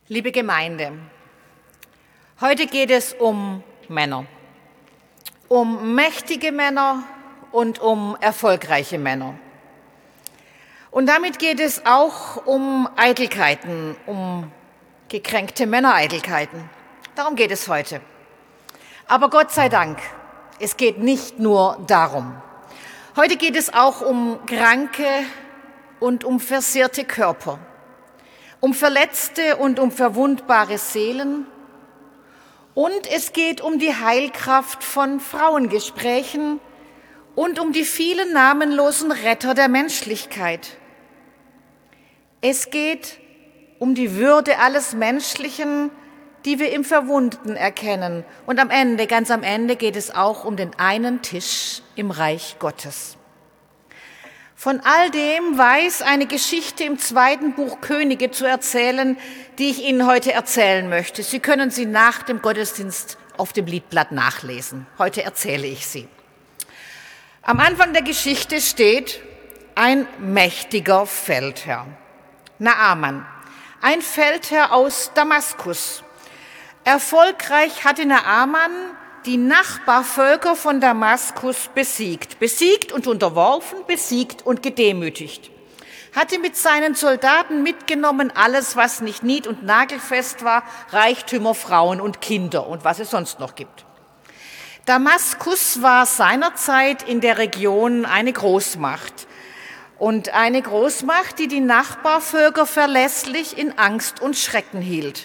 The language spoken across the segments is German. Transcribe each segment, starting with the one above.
Liebe Gemeinde, heute geht es um Männer, um mächtige Männer und um erfolgreiche Männer. Und damit geht es auch um Eitelkeiten, um gekränkte Männereitelkeiten. Darum geht es heute. Aber Gott sei Dank, es geht nicht nur darum. Heute geht es auch um kranke und um versehrte Körper, um verletzte und um verwundbare Seelen. Und es geht um die Heilkraft von Frauengesprächen und um die vielen namenlosen Retter der Menschlichkeit. Es geht um die Würde alles Menschlichen, die wir im Verwundeten erkennen. Und ganz am Ende geht es auch um den einen Tisch im Reich Gottes. Von all dem weiß eine Geschichte im 2. Buch Könige zu erzählen, die ich Ihnen heute erzählen möchte. Sie können sie nach dem Gottesdienst auf dem Liedblatt nachlesen. Heute erzähle ich sie. Am Anfang der Geschichte steht ein mächtiger Feldherr, Naaman, ein Feldherr aus Damaskus. Erfolgreich hatte Naaman die Nachbarvölker von Damaskus besiegt und unterworfen, besiegt und gedemütigt. Hatte mit seinen Soldaten mitgenommen alles, was nicht nied- und nagelfest war, Reichtümer, Frauen und Kinder und was es sonst noch gibt. Damaskus war seinerzeit in der Region eine Großmacht. Und eine Großmacht, die die Nachbarvölker verlässlich in Angst und Schrecken hielt.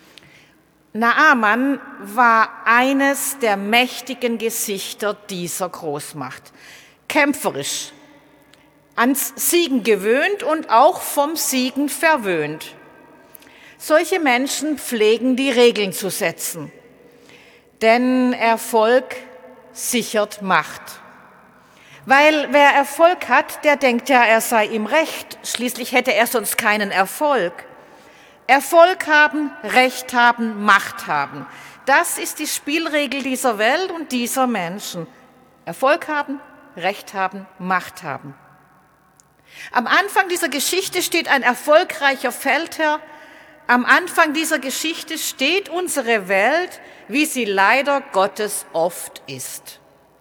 Naaman war eines der mächtigen Gesichter dieser Großmacht. Kämpferisch, ans Siegen gewöhnt und auch vom Siegen verwöhnt. Solche Menschen pflegen die Regeln zu setzen, denn Erfolg sichert Macht. Weil wer Erfolg hat, der denkt ja, er sei im Recht. Schließlich hätte er sonst keinen Erfolg. Erfolg haben, Recht haben, Macht haben. Das ist die Spielregel dieser Welt und dieser Menschen. Erfolg haben, Recht haben, Macht haben. Am Anfang dieser Geschichte steht ein erfolgreicher Feldherr. Am Anfang dieser Geschichte steht unsere Welt, wie sie leider Gottes oft ist.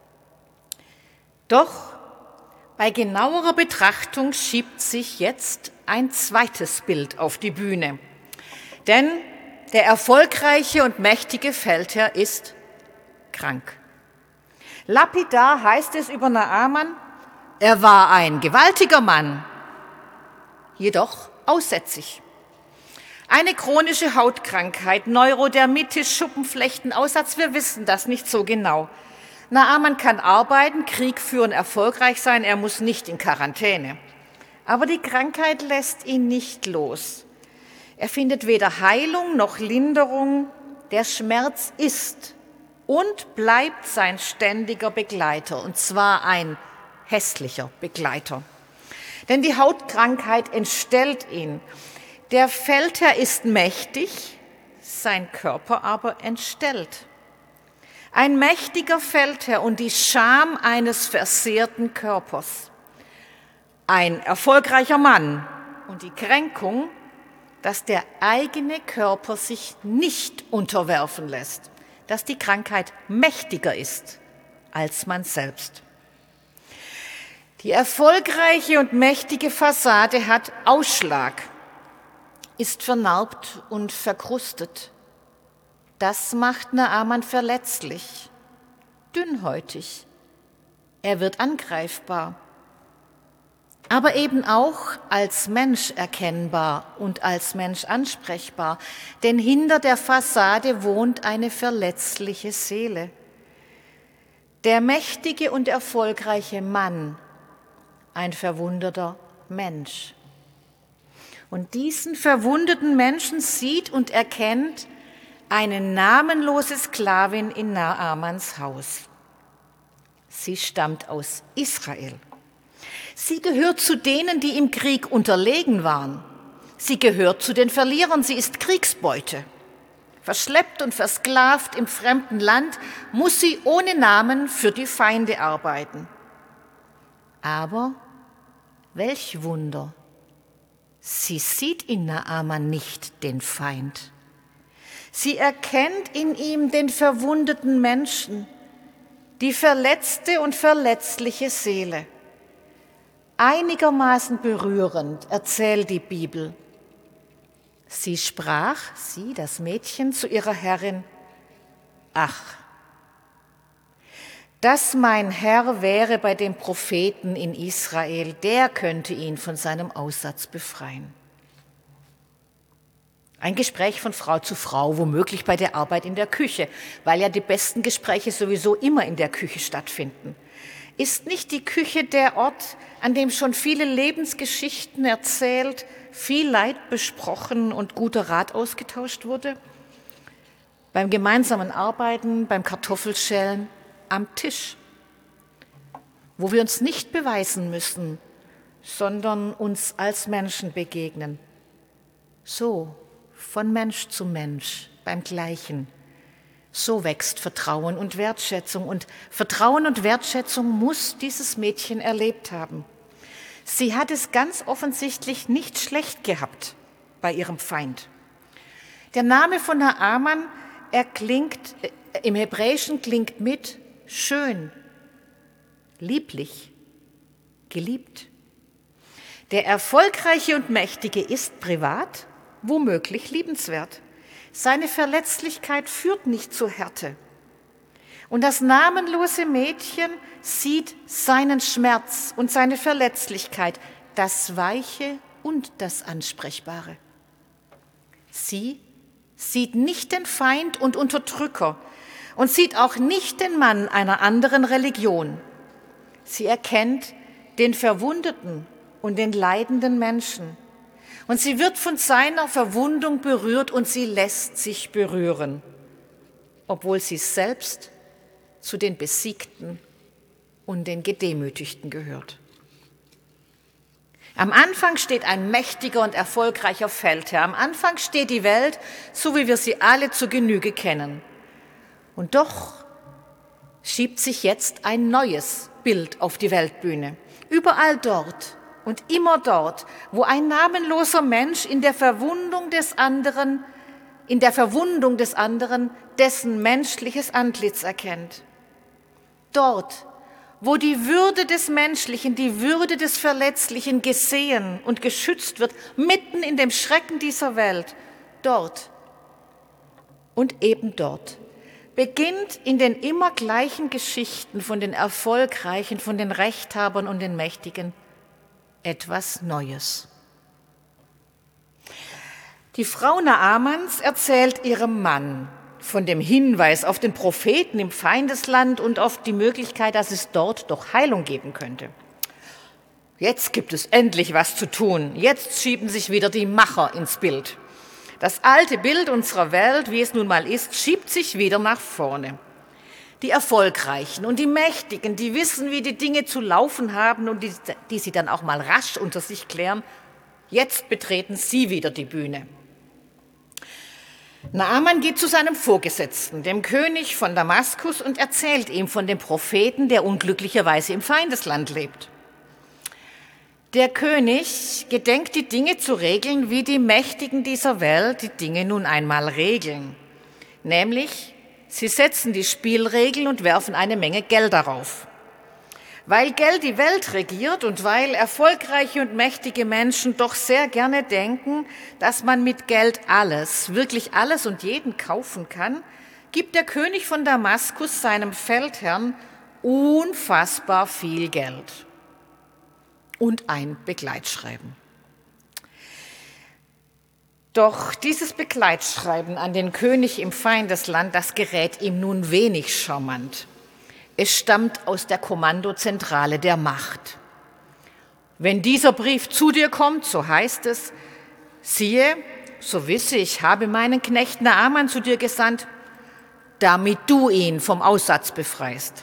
Doch bei genauerer Betrachtung schiebt sich jetzt ein zweites Bild auf die Bühne. Denn der erfolgreiche und mächtige Feldherr ist krank. Lapidar heißt es über Naaman, er war ein gewaltiger Mann, jedoch aussätzig. Eine chronische Hautkrankheit, Neurodermitis, Schuppenflechtenausatz, wir wissen das nicht so genau. Naaman kann arbeiten, Krieg führen, erfolgreich sein, er muss nicht in Quarantäne. Aber die Krankheit lässt ihn nicht los. Er findet weder Heilung noch Linderung. Der Schmerz ist und bleibt sein ständiger Begleiter, und zwar ein hässlicher Begleiter. Denn die Hautkrankheit entstellt ihn. Der Feldherr ist mächtig, sein Körper aber entstellt. Ein mächtiger Feldherr und die Scham eines versehrten Körpers. Ein erfolgreicher Mann und die Kränkung, dass der eigene Körper sich nicht unterwerfen lässt, dass die Krankheit mächtiger ist als man selbst. Die erfolgreiche und mächtige Fassade hat Ausschlag, ist vernarbt und verkrustet. Das macht Naaman verletzlich, dünnhäutig. Er wird angreifbar, aber eben auch als Mensch erkennbar und als Mensch ansprechbar, denn hinter der Fassade wohnt eine verletzliche Seele. Der mächtige und erfolgreiche Mann, ein verwundeter Mensch. Und diesen verwundeten Menschen sieht und erkennt eine namenlose Sklavin in Naamans Haus. Sie stammt aus Israel. Sie gehört zu denen, die im Krieg unterlegen waren. Sie gehört zu den Verlierern, sie ist Kriegsbeute. Verschleppt und versklavt im fremden Land, muss sie ohne Namen für die Feinde arbeiten. Aber welch Wunder! Sie sieht in Naaman nicht den Feind. Sie erkennt in ihm den verwundeten Menschen, die verletzte und verletzliche Seele. Einigermaßen berührend erzählt die Bibel. Sie sprach, sie, das Mädchen, zu ihrer Herrin: Ach, dass mein Herr wäre bei dem Propheten in Israel, der könnte ihn von seinem Aussatz befreien. Ein Gespräch von Frau zu Frau, womöglich bei der Arbeit in der Küche, weil ja die besten Gespräche sowieso immer in der Küche stattfinden. Ist nicht die Küche der Ort, an dem schon viele Lebensgeschichten erzählt, viel Leid besprochen und guter Rat ausgetauscht wurde? Beim gemeinsamen Arbeiten, beim Kartoffelschälen, am Tisch, wo wir uns nicht beweisen müssen, sondern uns als Menschen begegnen. So, von Mensch zu Mensch, beim Gleichen. So wächst Vertrauen und Wertschätzung. Und Vertrauen und Wertschätzung muss dieses Mädchen erlebt haben. Sie hat es ganz offensichtlich nicht schlecht gehabt bei ihrem Feind. Der Name von Naaman, im Hebräischen klingt mit schön, lieblich, geliebt. Der Erfolgreiche und Mächtige ist privat, womöglich liebenswert. Seine Verletzlichkeit führt nicht zur Härte. Und das namenlose Mädchen sieht seinen Schmerz und seine Verletzlichkeit, das Weiche und das Ansprechbare. Sie sieht nicht den Feind und Unterdrücker und sieht auch nicht den Mann einer anderen Religion. Sie erkennt den verwundeten und den leidenden Menschen. Und sie wird von seiner Verwundung berührt und sie lässt sich berühren, obwohl sie selbst zu den Besiegten und den Gedemütigten gehört. Am Anfang steht ein mächtiger und erfolgreicher Feldherr. Am Anfang steht die Welt, so wie wir sie alle zur Genüge kennen. Und doch schiebt sich jetzt ein neues Bild auf die Weltbühne. Überall dort und immer dort, wo ein namenloser Mensch in der Verwundung des anderen dessen menschliches Antlitz erkennt. Dort, wo die Würde des Menschlichen, die Würde des Verletzlichen gesehen und geschützt wird, mitten in dem Schrecken dieser Welt, dort und eben dort beginnt in den immer gleichen Geschichten von den Erfolgreichen, von den Rechthabern und den Mächtigen etwas Neues. Die Frau Naamans erzählt ihrem Mann von dem Hinweis auf den Propheten im Feindesland und auf die Möglichkeit, dass es dort doch Heilung geben könnte. Jetzt gibt es endlich was zu tun. Jetzt schieben sich wieder die Macher ins Bild. Das alte Bild unserer Welt, wie es nun mal ist, schiebt sich wieder nach vorne. Die Erfolgreichen und die Mächtigen, die wissen, wie die Dinge zu laufen haben und die sie dann auch mal rasch unter sich klären, jetzt betreten sie wieder die Bühne. Naaman geht zu seinem Vorgesetzten, dem König von Damaskus, und erzählt ihm von dem Propheten, der unglücklicherweise im Feindesland lebt. Der König gedenkt, die Dinge zu regeln, wie die Mächtigen dieser Welt die Dinge nun einmal regeln. Nämlich, sie setzen die Spielregeln und werfen eine Menge Geld darauf. Weil Geld die Welt regiert und weil erfolgreiche und mächtige Menschen doch sehr gerne denken, dass man mit Geld alles, wirklich alles und jeden kaufen kann, gibt der König von Damaskus seinem Feldherrn unfassbar viel Geld und ein Begleitschreiben. Doch dieses Begleitschreiben an den König im Feindesland, das gerät ihm nun wenig charmant. Es stammt aus der Kommandozentrale der Macht. Wenn dieser Brief zu dir kommt, so heißt es, siehe, so wisse ich, habe meinen Knecht Naaman zu dir gesandt, damit du ihn vom Aussatz befreist.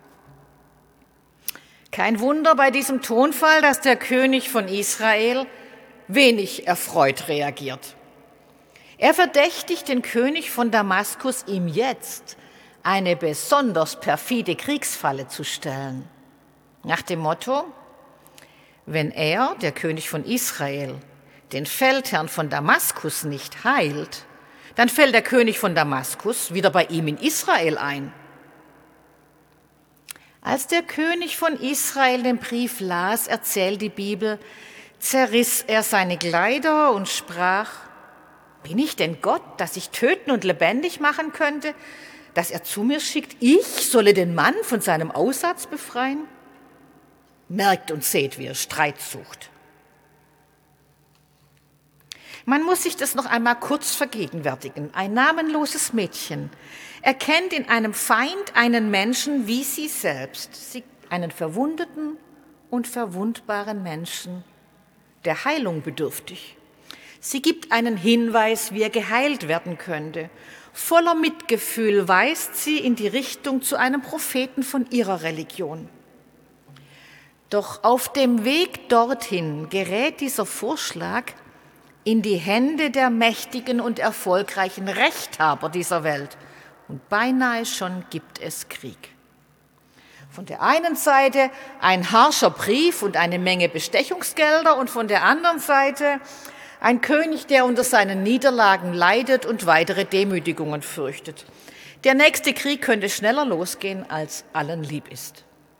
Kein Wunder bei diesem Tonfall, dass der König von Israel wenig erfreut reagiert. Er verdächtigt den König von Damaskus, ihm jetzt eine besonders perfide Kriegsfalle zu stellen. Nach dem Motto, wenn er, der König von Israel, den Feldherrn von Damaskus nicht heilt, dann fällt der König von Damaskus wieder bei ihm in Israel ein. Als der König von Israel den Brief las, erzählt die Bibel, zerriss er seine Kleider und sprach: Bin ich denn Gott, dass ich töten und lebendig machen könnte, dass er zu mir schickt, ich solle den Mann von seinem Aussatz befreien? Merkt und seht, wie er Streit sucht. Man muss sich das noch einmal kurz vergegenwärtigen. Ein namenloses Mädchen erkennt in einem Feind einen Menschen wie sie selbst, einen verwundeten und verwundbaren Menschen, der Heilung bedürftig. Sie gibt einen Hinweis, wie er geheilt werden könnte. Voller Mitgefühl weist sie in die Richtung zu einem Propheten von ihrer Religion. Doch auf dem Weg dorthin gerät dieser Vorschlag in die Hände der mächtigen und erfolgreichen Rechthaber dieser Welt. Und beinahe schon gibt es Krieg. Von der einen Seite ein harscher Brief und eine Menge Bestechungsgelder und von der anderen Seite ein König, der unter seinen Niederlagen leidet und weitere Demütigungen fürchtet. Der nächste Krieg könnte schneller losgehen, als allen lieb ist.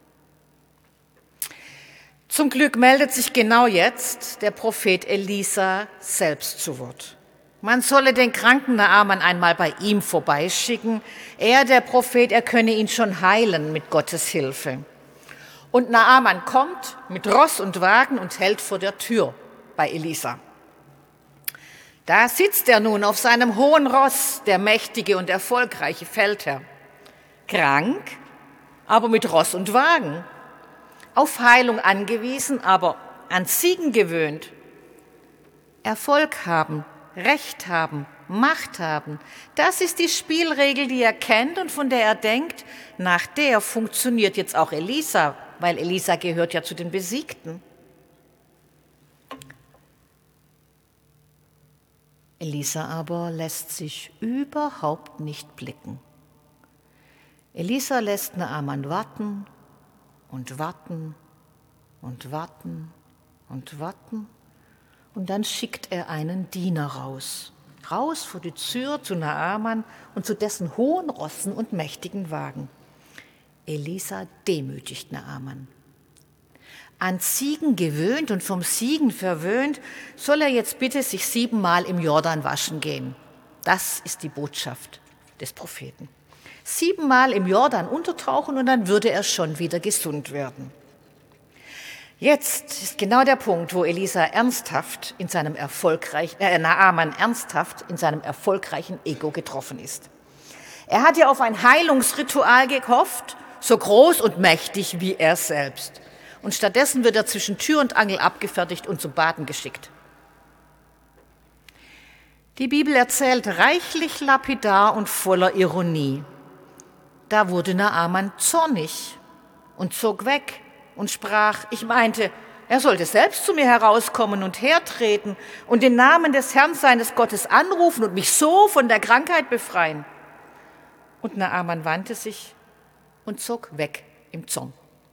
Zum Glück meldet sich genau jetzt der Prophet Elisa selbst zu Wort. Man solle den kranken Naaman einmal bei ihm vorbeischicken. Er, der Prophet, er könne ihn schon heilen mit Gottes Hilfe. Und Naaman kommt mit Ross und Wagen und hält vor der Tür bei Elisa. Da sitzt er nun auf seinem hohen Ross, der mächtige und erfolgreiche Feldherr. Krank, aber mit Ross und Wagen. Auf Heilung angewiesen, aber an Siegen gewöhnt. Erfolg haben, Recht haben, Macht haben, das ist die Spielregel, die er kennt und von der er denkt, nach der funktioniert jetzt auch Elisa, weil Elisa gehört ja zu den Besiegten. Elisa aber lässt sich überhaupt nicht blicken. Elisa lässt Naaman warten und warten und warten und warten. Und dann schickt er einen Diener raus vor die Tür zu Naaman und zu dessen hohen Rossen und mächtigen Wagen. Elisa demütigt Naaman. An Ziegen gewöhnt und vom Siegen verwöhnt, soll er jetzt bitte sich 7-mal im Jordan waschen gehen. Das ist die Botschaft des Propheten. 7-mal im Jordan untertauchen und dann würde er schon wieder gesund werden. Jetzt ist genau der Punkt, wo Naaman ernsthaft in seinem erfolgreichen Ego getroffen ist. Er hat ja auf ein Heilungsritual gehofft, so groß und mächtig wie er selbst. Und stattdessen wird er zwischen Tür und Angel abgefertigt und zum Baden geschickt. Die Bibel erzählt reichlich lapidar und voller Ironie. Da wurde Naaman zornig und zog weg und sprach, ich meinte, er sollte selbst zu mir herauskommen und hertreten und den Namen des Herrn seines Gottes anrufen und mich so von der Krankheit befreien. Und Naaman wandte sich und zog weg im Zorn.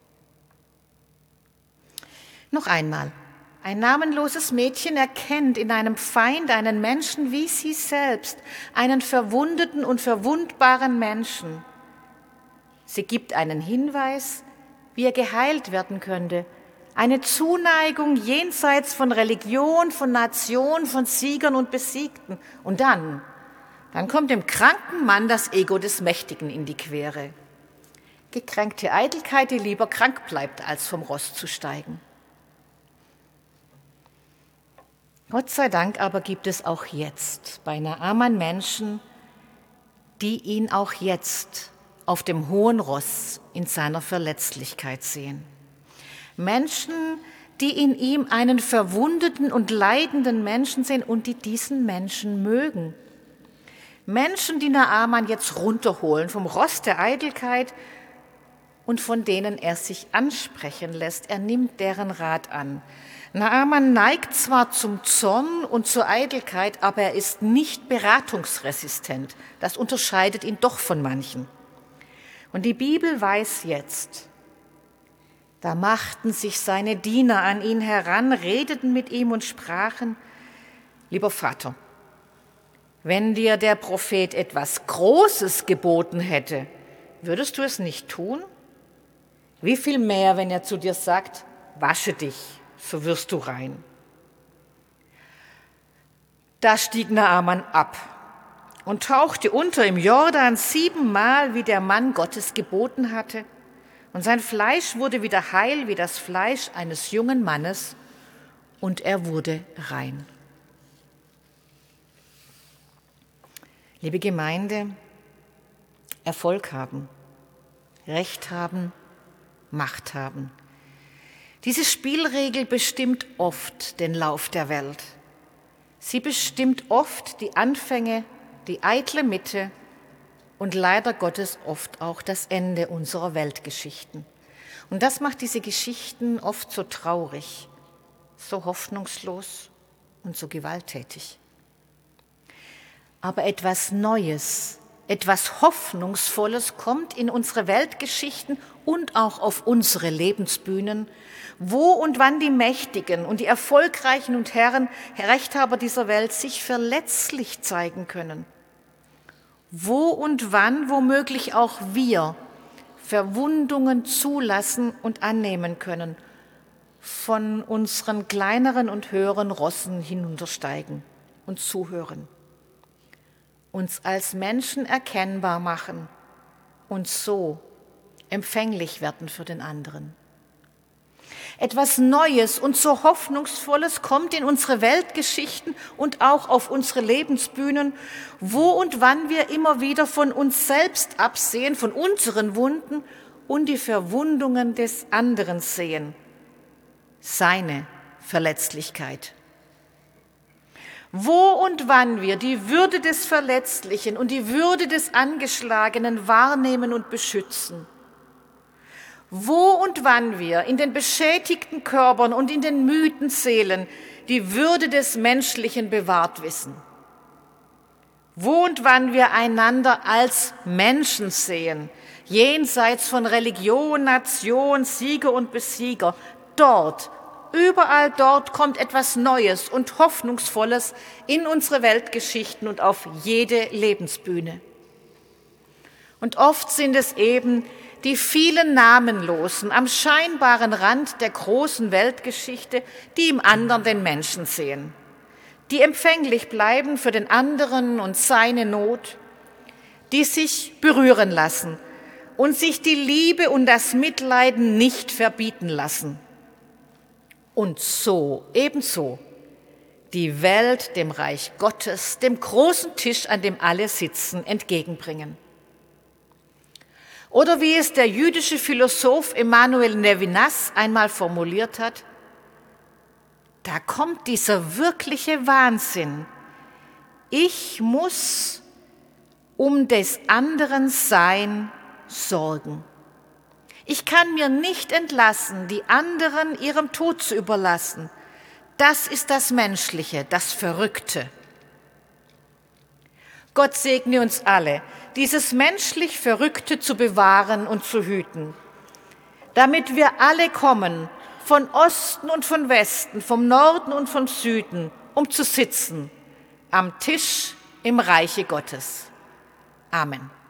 Noch einmal, ein namenloses Mädchen erkennt in einem Feind einen Menschen wie sie selbst, einen verwundeten und verwundbaren Menschen. Sie gibt einen Hinweis, wie er geheilt werden könnte, eine Zuneigung jenseits von Religion, von Nation, von Siegern und Besiegten. Und dann kommt dem kranken Mann das Ego des Mächtigen in die Quere. Gekränkte Eitelkeit, die lieber krank bleibt, als vom Ross zu steigen. Gott sei Dank aber gibt es auch jetzt bei Naaman Menschen, die ihn auch jetzt auf dem hohen Ross in seiner Verletzlichkeit sehen. Menschen, die in ihm einen verwundeten und leidenden Menschen sehen und die diesen Menschen mögen. Menschen, die Naaman jetzt runterholen vom Ross der Eitelkeit und von denen er sich ansprechen lässt. Er nimmt deren Rat an. Naaman neigt zwar zum Zorn und zur Eitelkeit, aber er ist nicht beratungsresistent. Das unterscheidet ihn doch von manchen. Und die Bibel weiß jetzt, da machten sich seine Diener an ihn heran, redeten mit ihm und sprachen, Lieber Vater, wenn dir der Prophet etwas Großes geboten hätte, würdest du es nicht tun? Wie viel mehr, wenn er zu dir sagt, wasche dich, so wirst du rein. Da stieg Naaman ab und tauchte unter im Jordan 7-mal, wie der Mann Gottes geboten hatte, und sein Fleisch wurde wieder heil wie das Fleisch eines jungen Mannes, und er wurde rein. Liebe Gemeinde, Erfolg haben, Recht haben, Macht haben. Diese Spielregel bestimmt oft den Lauf der Welt. Sie bestimmt oft die Anfänge, die eitle Mitte und leider Gottes oft auch das Ende unserer Weltgeschichten. Und das macht diese Geschichten oft so traurig, so hoffnungslos und so gewalttätig. Aber etwas Neues, etwas Hoffnungsvolles kommt in unsere Weltgeschichten und auch auf unsere Lebensbühnen, wo und wann die Mächtigen und die Erfolgreichen und Rechthaber dieser Welt sich verletzlich zeigen können. Wo und wann womöglich auch wir Verwundungen zulassen und annehmen können, von unseren kleineren und höheren Rossen hinuntersteigen und zuhören, uns als Menschen erkennbar machen und so empfänglich werden für den anderen. Etwas Neues und so Hoffnungsvolles kommt in unsere Weltgeschichten und auch auf unsere Lebensbühnen, wo und wann wir immer wieder von uns selbst absehen, von unseren Wunden und die Verwundungen des anderen sehen, seine Verletzlichkeit. Wo und wann wir die Würde des Verletzlichen und die Würde des Angeschlagenen wahrnehmen und beschützen. Wo und wann wir in den beschädigten Körpern und in den müden Seelen die Würde des Menschlichen bewahrt wissen. Wo und wann wir einander als Menschen sehen, jenseits von Religion, Nation, Sieger und Besieger. Dort, überall dort kommt etwas Neues und Hoffnungsvolles in unsere Weltgeschichten und auf jede Lebensbühne. Und oft sind es eben die vielen Namenlosen am scheinbaren Rand der großen Weltgeschichte, die im anderen den Menschen sehen, die empfänglich bleiben für den anderen und seine Not, die sich berühren lassen und sich die Liebe und das Mitleiden nicht verbieten lassen. Und so, ebenso, die Welt dem Reich Gottes, dem großen Tisch, an dem alle sitzen, entgegenbringen. Oder wie es der jüdische Philosoph Emanuel Levinas einmal formuliert hat, da kommt dieser wirkliche Wahnsinn. Ich muss um des anderen Sein sorgen. Ich kann mir nicht entlassen, die anderen ihrem Tod zu überlassen. Das ist das Menschliche, das Verrückte. Gott segne uns alle, dieses menschlich Verrückte zu bewahren und zu hüten, damit wir alle kommen, von Osten und von Westen, vom Norden und vom Süden, um zu sitzen am Tisch im Reiche Gottes. Amen.